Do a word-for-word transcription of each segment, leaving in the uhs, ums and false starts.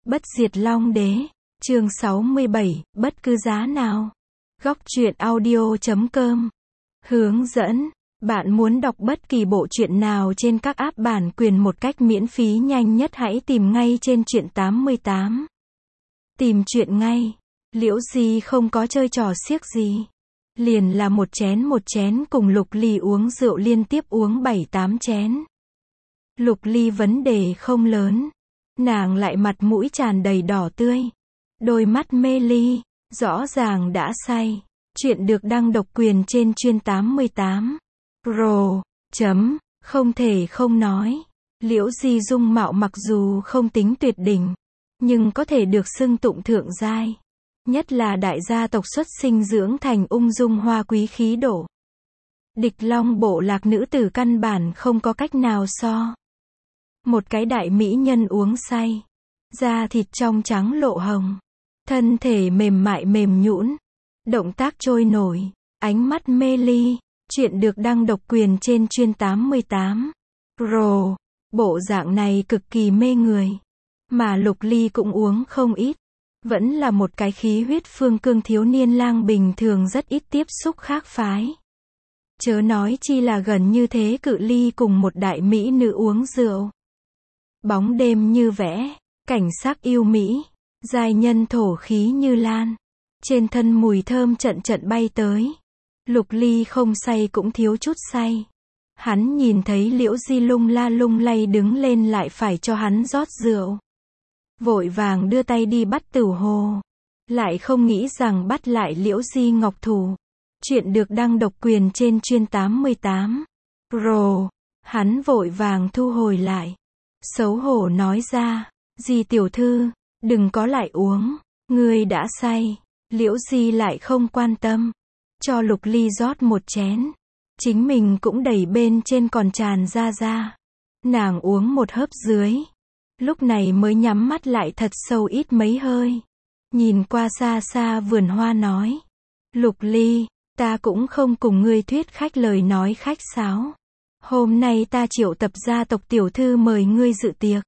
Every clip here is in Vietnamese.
Bất diệt Long Đế, chương sáu mươi bảy, bất cứ giá nào. Góc truyện audio chấm com. Hướng dẫn, bạn muốn đọc bất kỳ bộ truyện nào trên các app bản quyền một cách miễn phí nhanh nhất hãy tìm ngay trên truyện tám mươi tám. Tìm truyện ngay. Liễu Di không có chơi trò xiếc gì. Liền là một chén một chén cùng Lục Ly uống rượu liên tiếp uống bảy tám chén. Lục Ly vấn đề không lớn. Nàng lại mặt mũi tràn đầy đỏ tươi. Đôi mắt mê ly, rõ ràng đã say. Chuyện được đăng độc quyền trên chuyên tám mươi tám. Pro, chấm, không thể không nói. Liễu Di dung mạo mặc dù không tính tuyệt đỉnh, nhưng có thể được xưng tụng thượng giai. Nhất là đại gia tộc xuất sinh dưỡng thành ung dung hoa quý khí độ. Địch Long bộ lạc nữ tử căn bản không có cách nào so. Một cái đại mỹ nhân uống say. Da thịt trong trắng lộ hồng. Thân thể mềm mại mềm nhũn. Động tác trôi nổi. Ánh mắt mê ly. Chuyện được đăng độc quyền trên chuyên tám mươi tám. Pro. Bộ dạng này cực kỳ mê người. Mà Lục Ly cũng uống không ít. Vẫn là một cái khí huyết phương cương thiếu niên lang bình thường rất ít tiếp xúc khác phái. Chớ nói chi là gần như thế cự ly cùng một đại mỹ nữ uống rượu. Bóng đêm như vẽ, cảnh sắc yêu mỹ, giai nhân thổ khí như lan. Trên thân mùi thơm trận trận bay tới. Lục Ly không say cũng thiếu chút say. Hắn nhìn thấy Liễu Di lung la lung lay đứng lên lại phải cho hắn rót rượu. Vội vàng đưa tay đi bắt Tửu Hồ. Lại không nghĩ rằng bắt lại Liễu Di ngọc thủ. Chuyện được đăng độc quyền trên chuyên tám mươi tám. Pro. Hắn vội vàng thu hồi lại. Xấu hổ nói ra, Di tiểu thư, đừng có lại uống, ngươi đã say. Liễu Di lại không quan tâm. Cho Lục Ly rót một chén. Chính mình cũng đẩy bên trên còn tràn ra ra. Nàng uống một hớp dưới. Lúc này mới nhắm mắt lại thật sâu ít mấy hơi. Nhìn qua xa xa vườn hoa nói. Lục Ly, ta cũng không cùng ngươi thuyết khách lời nói khách sáo. Hôm nay ta triệu tập gia tộc tiểu thư mời ngươi dự tiệc.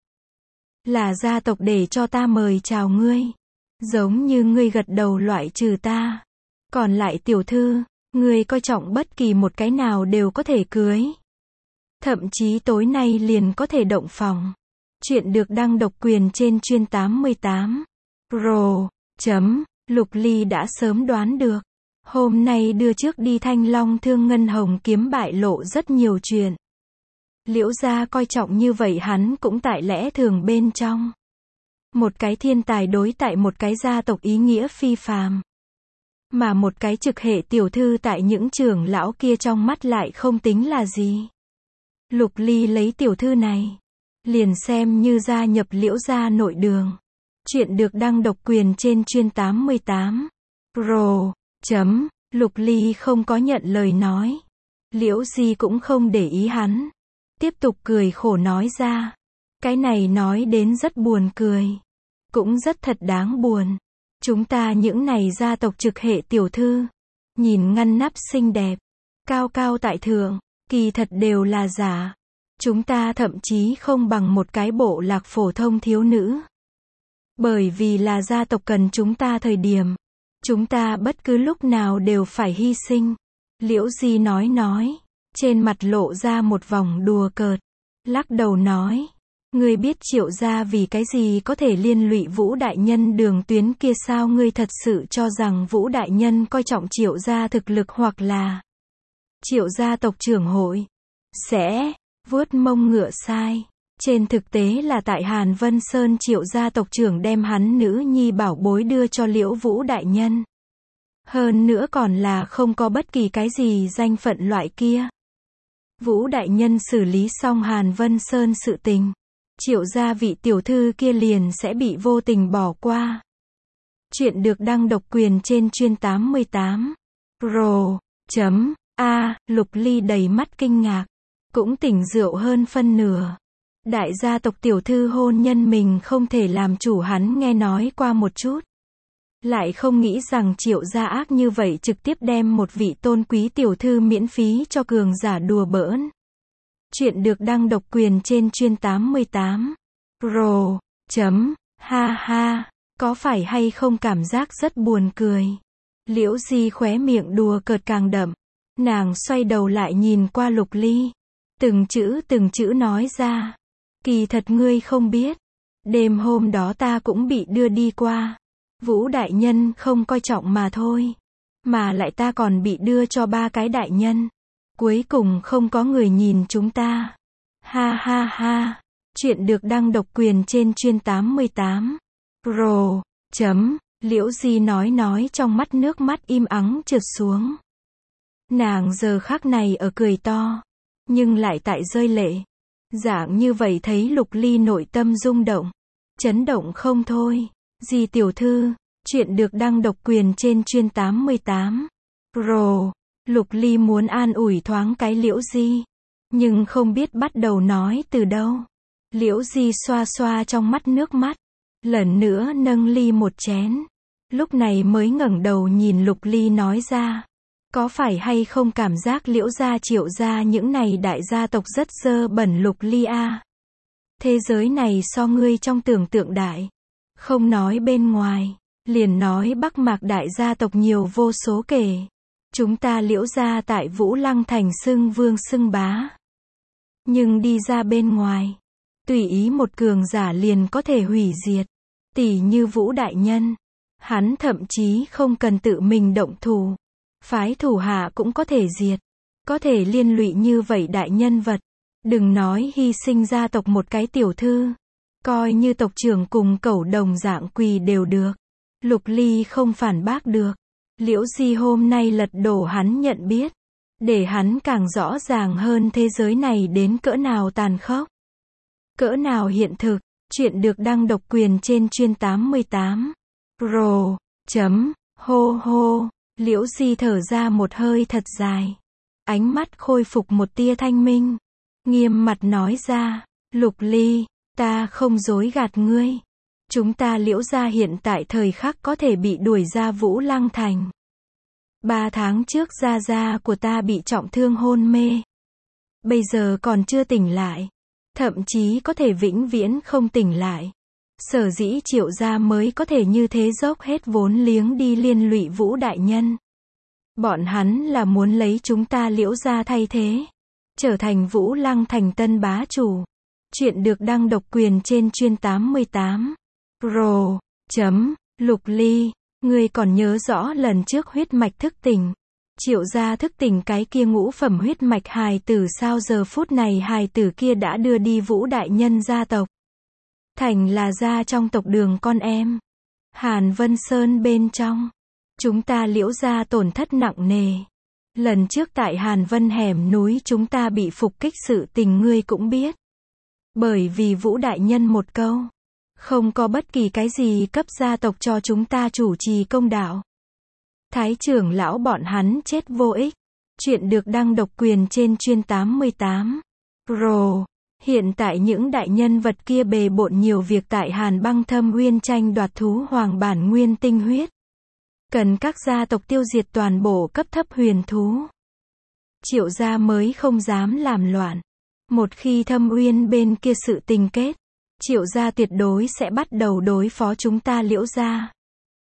Là gia tộc để cho ta mời chào ngươi. Giống như ngươi gật đầu loại trừ ta. Còn lại tiểu thư, ngươi coi trọng bất kỳ một cái nào đều có thể cưới. Thậm chí tối nay liền có thể động phòng. Chuyện được đăng độc quyền trên chuyên tám mươi tám. Pro. Chấm. Lục Ly đã sớm đoán được. Hôm nay đưa trước đi Thanh Long Thương Ngân Hồng kiếm bại lộ rất nhiều chuyện. Liễu gia coi trọng như vậy hắn cũng tại lẽ thường bên trong. Một cái thiên tài đối tại một cái gia tộc ý nghĩa phi phàm. Mà một cái trực hệ tiểu thư tại những trưởng lão kia trong mắt lại không tính là gì. Lục Ly lấy tiểu thư này. Liền xem như gia nhập Liễu gia nội đường. Chuyện được đăng độc quyền trên chuyên tám mươi tám. Pro. Chấm. Lục Ly không có nhận lời nói. Liễu Di cũng không để ý hắn. Tiếp tục cười khổ nói ra. Cái này nói đến rất buồn cười. Cũng rất thật đáng buồn. Chúng ta những này gia tộc trực hệ tiểu thư. Nhìn ngăn nắp xinh đẹp. Cao cao tại thượng. Kỳ thật đều là giả. Chúng ta thậm chí không bằng một cái bộ lạc phổ thông thiếu nữ. Bởi vì là gia tộc cần chúng ta thời điểm. Chúng ta bất cứ lúc nào đều phải hy sinh. Liễu Di nói nói. Trên mặt lộ ra một vòng đùa cợt. Lắc đầu nói. Ngươi biết Triệu gia vì cái gì có thể liên lụy Vũ đại nhân đường tuyến kia sao? Ngươi thật sự cho rằng Vũ đại nhân coi trọng Triệu gia thực lực hoặc là Triệu gia tộc trưởng hội sẽ vuốt mông ngựa sai. Trên thực tế là tại Hàn Vân Sơn Triệu gia tộc trưởng đem hắn nữ nhi bảo bối đưa cho Liễu Vũ đại nhân. Hơn nữa còn là không có bất kỳ cái gì danh phận loại kia. Vũ đại nhân xử lý xong Hàn Vân Sơn sự tình. Triệu gia vị tiểu thư kia liền sẽ bị vô tình bỏ qua. Chuyện được đăng độc quyền trên chuyên tám mươi tám. Pro. Chấm. A. Lục Ly đầy mắt kinh ngạc. Cũng tỉnh rượu hơn phân nửa. Đại gia tộc tiểu thư hôn nhân mình không thể làm chủ hắn nghe nói qua một chút. Lại không nghĩ rằng Triệu gia ác như vậy trực tiếp đem một vị tôn quý tiểu thư miễn phí cho cường giả đùa bỡn. Chuyện được đăng độc quyền trên chuyên tám mươi tám. Pro. Chấm. Ha ha, có phải hay không cảm giác rất buồn cười? Liễu Di khóe miệng đùa cợt càng đậm. Nàng xoay đầu lại nhìn qua Lục Ly. Từng chữ từng chữ nói ra. Kỳ thật ngươi không biết. Đêm hôm đó ta cũng bị đưa đi qua. Vũ đại nhân không coi trọng mà thôi. Mà lại ta còn bị đưa cho ba cái đại nhân. Cuối cùng không có người nhìn chúng ta. Ha ha ha. Chuyện được đăng độc quyền trên chuyên tám mươi tám. Rồ. Chấm. Liễu Di nói nói trong mắt nước mắt im ắng trượt xuống. Nàng giờ khắc này ở cười to. Nhưng lại tại rơi lệ. Dạng như vậy thấy Lục Ly nội tâm rung động. Chấn động không thôi. Di tiểu thư. Chuyện được đăng độc quyền trên chuyên tám mươi tám. Rồ. Lục Ly muốn an ủi thoáng cái Liễu Di. Nhưng không biết bắt đầu nói từ đâu. Liễu Di xoa xoa trong mắt nước mắt. Lần nữa nâng ly một chén. Lúc này mới ngẩng đầu nhìn Lục Ly nói ra. Có phải hay không cảm giác Liễu gia Triệu gia những này đại gia tộc rất dơ bẩn Lục Ly a? Thế giới này so ngươi trong tưởng tượng đại. Không nói bên ngoài. Liền nói Bắc Mạc đại gia tộc nhiều vô số kể. Chúng ta Liễu gia tại Vũ Lăng thành xưng vương xưng bá. Nhưng đi ra bên ngoài. Tùy ý một cường giả liền có thể hủy diệt. Tỷ như Vũ đại nhân. Hắn thậm chí không cần tự mình động thủ. Phái thủ hạ cũng có thể diệt. Có thể liên lụy như vậy đại nhân vật. Đừng nói hy sinh gia tộc một cái tiểu thư. Coi như tộc trưởng cùng cẩu đồng dạng quỳ đều được. Lục Ly không phản bác được. Liễu Di hôm nay lật đổ hắn nhận biết. Để hắn càng rõ ràng hơn thế giới này đến cỡ nào tàn khốc. Cỡ nào hiện thực. Chuyện được đăng độc quyền trên chuyên tám mươi tám. Rồ. Chấm. Hô hô. Liễu Di thở ra một hơi thật dài. Ánh mắt khôi phục một tia thanh minh. Nghiêm mặt nói ra. Lục Ly. Ta không dối gạt ngươi. Chúng ta Liễu gia hiện tại thời khắc có thể bị đuổi ra Vũ Lăng thành. Ba tháng trước gia gia của ta bị trọng thương hôn mê. Bây giờ còn chưa tỉnh lại. Thậm chí có thể vĩnh viễn không tỉnh lại. Sở dĩ Triệu gia mới có thể như thế dốc hết vốn liếng đi liên lụy Vũ đại nhân. Bọn hắn là muốn lấy chúng ta Liễu gia thay thế. Trở thành Vũ Lăng thành tân bá chủ. Chuyện được đăng độc quyền trên chuyên tám mươi tám. Rồ. Chấm. Lục Ly. Ngươi còn nhớ rõ lần trước huyết mạch thức tỉnh. Triệu gia thức tỉnh cái kia ngũ phẩm huyết mạch hài tử sao giờ phút này hài tử kia đã đưa đi Vũ đại nhân gia tộc. Thành là gia trong tộc Đường con em. Hàn Vân Sơn bên trong. Chúng ta Liễu gia tổn thất nặng nề. Lần trước tại Hàn Vân hẻm núi chúng ta bị phục kích sự tình ngươi cũng biết. Bởi vì Vũ đại nhân một câu. Không có bất kỳ cái gì cấp gia tộc cho chúng ta chủ trì công đạo. Thái trưởng lão bọn hắn chết vô ích. Chuyện được đăng độc quyền trên chuyên tám mươi tám. Rồ. Hiện tại những đại nhân vật kia bề bộn nhiều việc tại Hàn Băng Thâm Uyên tranh đoạt thú hoàng bản nguyên tinh huyết. Cần các gia tộc tiêu diệt toàn bộ cấp thấp huyền thú. Triệu gia mới không dám làm loạn. Một khi Thâm Uyên bên kia sự tình kết. Triệu gia tuyệt đối sẽ bắt đầu đối phó chúng ta Liễu gia.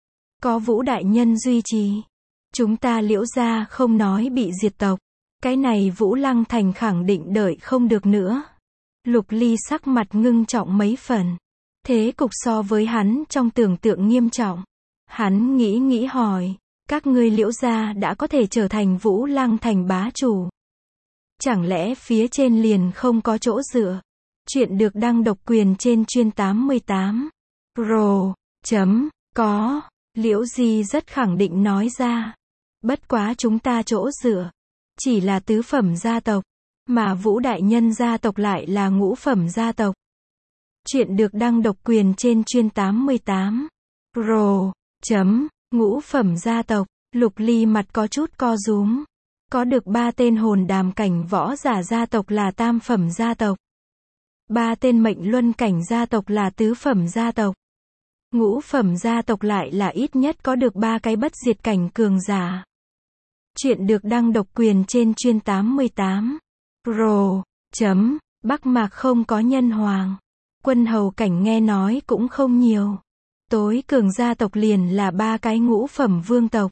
Có Vũ đại nhân duy trì. Chúng ta Liễu gia không nói bị diệt tộc. Cái này Vũ Lăng thành khẳng định đợi không được nữa. Lục Ly sắc mặt ngưng trọng mấy phần. Thế cục so với hắn trong tưởng tượng nghiêm trọng. Hắn nghĩ nghĩ hỏi. Các ngươi Liễu gia đã có thể trở thành Vũ Lăng thành bá chủ. Chẳng lẽ phía trên liền không có chỗ dựa? Chuyện được đăng độc quyền trên chuyên tám mươi tám. Rồ. Chấm. Có. Liễu Di rất khẳng định nói ra. Bất quá chúng ta chỗ dựa. Chỉ là tứ phẩm gia tộc. Mà Vũ đại nhân gia tộc lại là ngũ phẩm gia tộc. Chuyện được đăng độc quyền trên chuyên tám mươi tám. Rồ. Chấm. Ngũ phẩm gia tộc. Lục Ly mặt có chút co rúm. Có được ba tên hồn đàm cảnh võ giả gia tộc là tam phẩm gia tộc. Ba tên mệnh luân cảnh gia tộc là tứ phẩm gia tộc. Ngũ phẩm gia tộc lại là ít nhất có được ba cái bất diệt cảnh cường giả. Chuyện được đăng độc quyền trên chuyên tám mươi tám. Rồ. Chấm. Bắc Mạc không có nhân hoàng. quân hầu cảnh nghe nói cũng không nhiều. Tối cường gia tộc liền là ba cái ngũ phẩm vương tộc.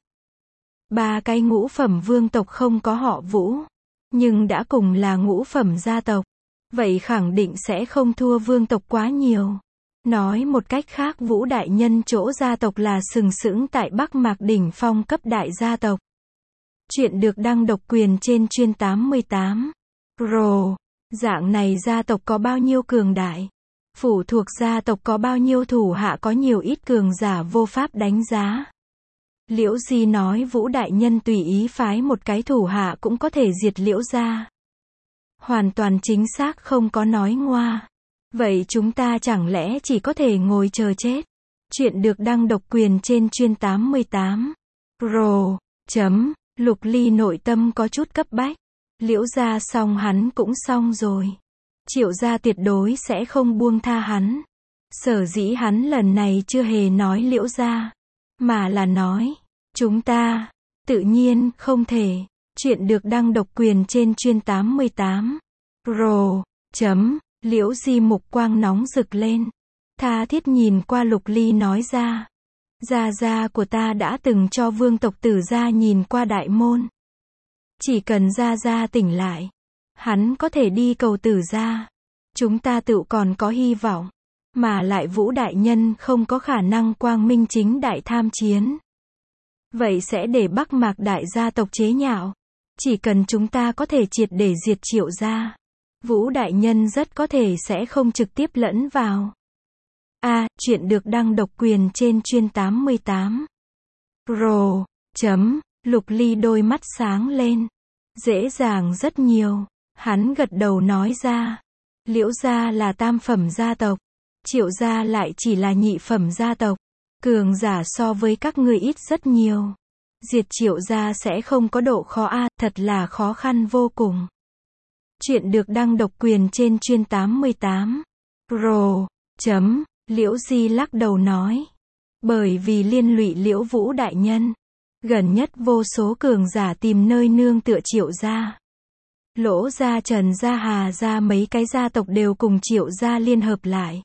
Ba cái ngũ phẩm vương tộc không có họ Vũ, nhưng đã cùng là ngũ phẩm gia tộc. Vậy khẳng định sẽ không thua vương tộc quá nhiều. Nói một cách khác, Vũ đại nhân chỗ gia tộc là sừng sững tại Bắc Mạc đỉnh phong cấp đại gia tộc. Chuyện được đăng độc quyền trên chuyên tám mươi tám. Rồ, dạng này gia tộc có bao nhiêu cường đại? Phụ thuộc gia tộc có bao nhiêu thủ hạ có nhiều ít cường giả vô pháp đánh giá. Liễu Di nói Vũ đại nhân tùy ý phái một cái thủ hạ cũng có thể diệt Liễu gia. Hoàn toàn chính xác, không có nói ngoa. Vậy chúng ta chẳng lẽ chỉ có thể ngồi chờ chết? Chuyện được đăng độc quyền trên chuyên tám mươi tám. Rồ, chấm, Lục Ly nội tâm có chút cấp bách. Liễu gia xong hắn cũng xong rồi. Triệu gia tuyệt đối sẽ không buông tha hắn. Sở dĩ hắn lần này chưa hề nói Liễu gia, mà là nói, chúng ta, tự nhiên, không thể. Chuyện được đăng độc quyền trên chuyên tám mươi tám. Rồ, chấm, Liễu Di mục quang nóng rực lên. Tha thiết nhìn qua Lục Ly nói ra. Gia gia của ta đã từng cho vương tộc Tử gia nhìn qua đại môn. Chỉ cần gia gia tỉnh lại, hắn có thể đi cầu Tử gia. Chúng ta tự còn có hy vọng. Mà lại Vũ đại nhân không có khả năng quang minh chính đại tham chiến. Vậy sẽ để Bắc Mạc đại gia tộc chế nhạo. Chỉ cần chúng ta có thể triệt để diệt Triệu gia, Vũ đại nhân rất có thể sẽ không trực tiếp lẫn vào. A, à, chuyện được đăng độc quyền trên chuyên tám mươi tám. Rồ, chấm, Lục Ly đôi mắt sáng lên. Dễ dàng rất nhiều. Hắn gật đầu nói ra. Liễu gia là tam phẩm gia tộc. Triệu gia lại chỉ là nhị phẩm gia tộc. Cường giả so với các ngươi ít rất nhiều. Diệt Triệu gia sẽ không có độ khó a, à, thật là khó khăn vô cùng. Chuyện được đăng độc quyền trên chuyên tám mươi tám. Rồ, chấm, Liễu Di lắc đầu nói. Bởi vì liên lụy Liễu Vũ đại nhân. Gần nhất vô số cường giả tìm nơi nương tựa Triệu gia. Lỗ gia, Trần gia, Hà gia mấy cái gia tộc đều cùng Triệu gia liên hợp lại.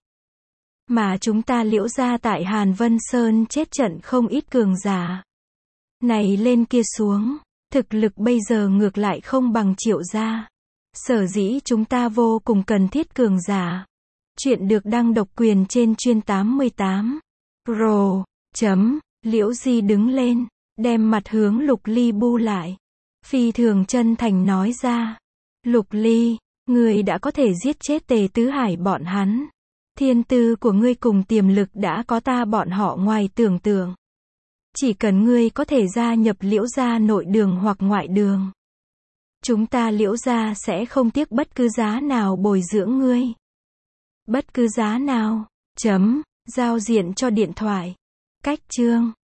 Mà chúng ta Liễu gia tại Hàn Vân Sơn chết trận không ít cường giả. Này lên kia xuống, thực lực bây giờ ngược lại không bằng Triệu gia. Sở dĩ chúng ta vô cùng cần thiết cường giả. Chuyện được đăng độc quyền trên chuyên tám mươi tám. Rồ, chấm, Liễu Di đứng lên, đem mặt hướng Lục Ly bu lại. Phi thường chân thành nói ra. Lục Ly, ngươi đã có thể giết chết Tề Tứ Hải bọn hắn. Thiên tư của ngươi cùng tiềm lực đã có ta bọn họ ngoài tưởng tượng. Chỉ cần ngươi có thể gia nhập Liễu gia nội đường hoặc ngoại đường, chúng ta Liễu gia sẽ không tiếc bất cứ giá nào bồi dưỡng ngươi. Bất cứ giá nào, chấm, giao diện cho điện thoại. Cách chương.